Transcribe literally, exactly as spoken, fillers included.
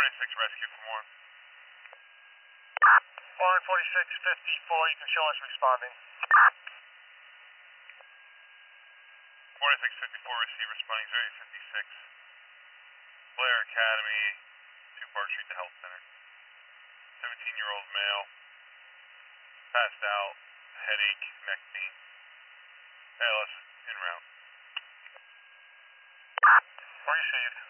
ninety-six rescue for more. Line forty-six fifty-four, you can show us responding. forty-six fifty-four, receive responding zero fifty-six. Blair Academy, two Park Street, the health center. seventeen year old male, passed out, headache, neck pain. A L S en route. Received.